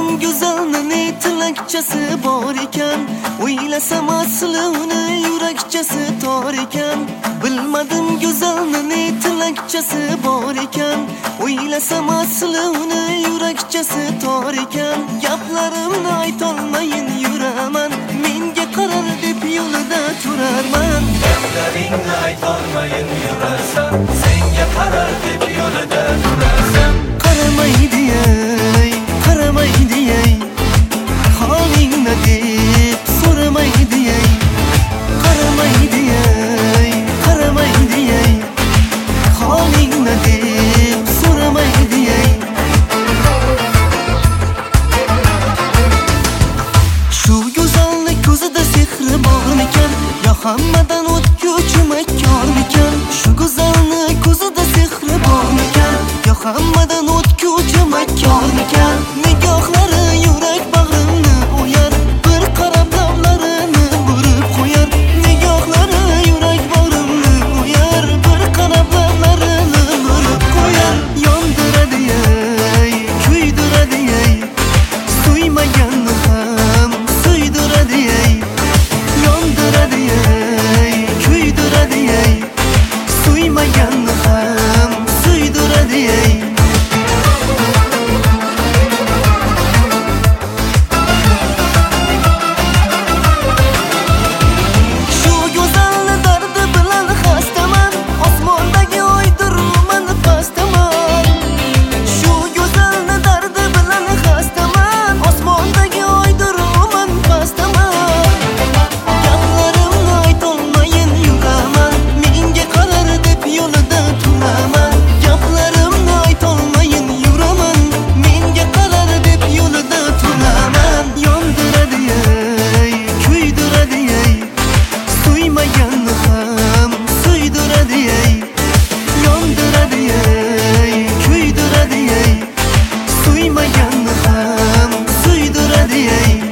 go'zalni ne tilakchasi bor ekan. O'ylasam asli uni yurakchasi tor ekan. Bilmadim go'zalni ne tilakchasi bor ekan. O'ylasam asli uni yurakchasi tor ekan. Gaplarimni aytolmayin yuraman, menga qarar deb yo'lida turarman. Gaplaringni aytolmayin yurasan, senga qarar deb yo'lida turasan. Qaramaydi ey, qaramaydi ey, holing nima deb so'ramaydi ey. Qaramaydi ey, qaramaydi ey, holing nima deb so'ramaydi ey. Shu go'zallik ko'zida sehri bormikan, yo hammadan o'tguvchi makkormikan? Shu go'zalni ko'zida sehri bormikan, yo hammadan o'tguvchi makkormikan? Nigohlari yurak bag'rimni o'yar, bir qarab lablarini burib qo'yar. Nigohlari yurak bag'rimni o'yar, bir qarab lablarini burib qo'yar. Yondiradi ey, kuydiradi ey, suymaganni ham suydiradi ey. Yondiradi ey, kuydiradi ey, suymaganni ham suydiradi ey. Shu go'zalni dardi bilan xastaman, osmondagi oydirman pastaman. Shu go'zalni dardi bilan xastaman, osmondagi oydirman pastaman. Gaplarimni aytolmayin yuraman, menga qarar deb yo'lida turaman. Gaplarimni aytolmayin yuraman, menga qarar deb yo'lida turaman. Yondiradi ey, kuydiradi ey, suymaganni ham suydiradi ey. Yondiradi ey, kuydiradi ey, suymaganni ham suydiradi ey.